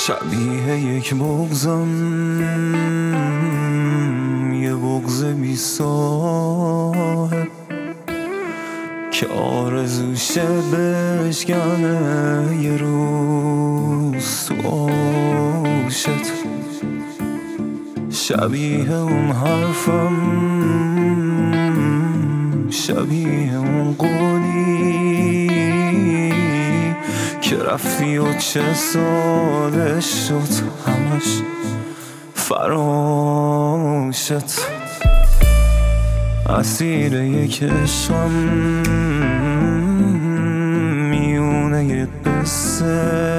شبیه یک بغضم، یه بغض بی صاحب که آرزوشه بشکنه یه روز تو آشت. شبیه اون حرفم، شبیه اون قولی که رفتی و چه ساله شد همش فراشت. اسیر یک عشقم، میونه یه قصه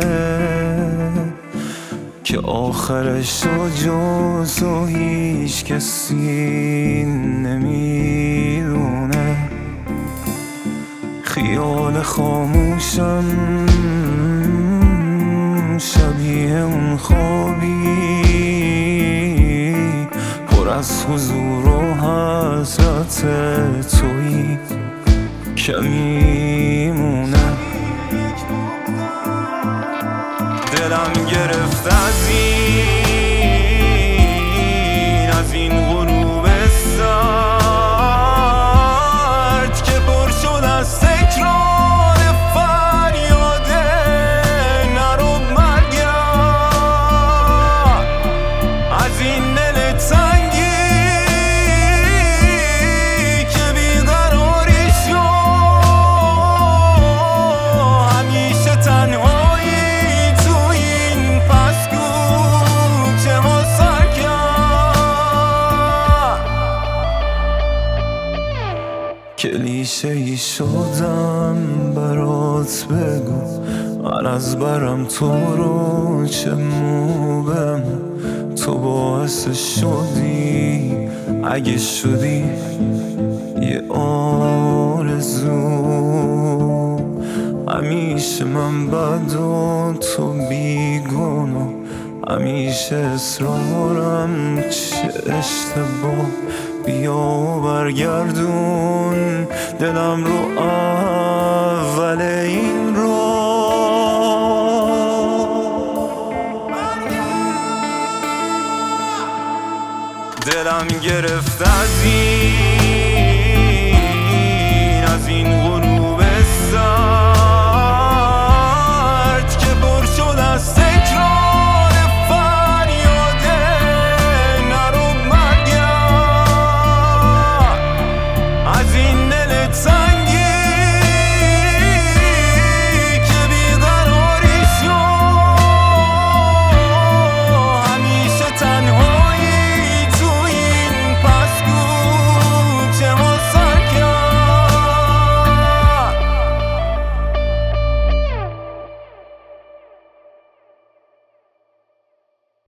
که آخرش رو جز تو هیچ کسی نمیدونه. خیال خاموشم، شبیه اون خوابی پر از حضور و حسرت تویی که میمونه. دلم گرفت از این غروب سرد که پر شد از تکرار فریاد نرو مرگم. از این دل تنگی که بیقراری شد، همیشه تنهایی کلیشه‌ای شدم برات بگو. من از برم تو رو چه موبم، تو باعث شدی اگه شدی یه آرزو. همیشه من بد و تو بیگناه، همیشه اصرارم چه اشتباه. بیا و برگردون دلم رو اول این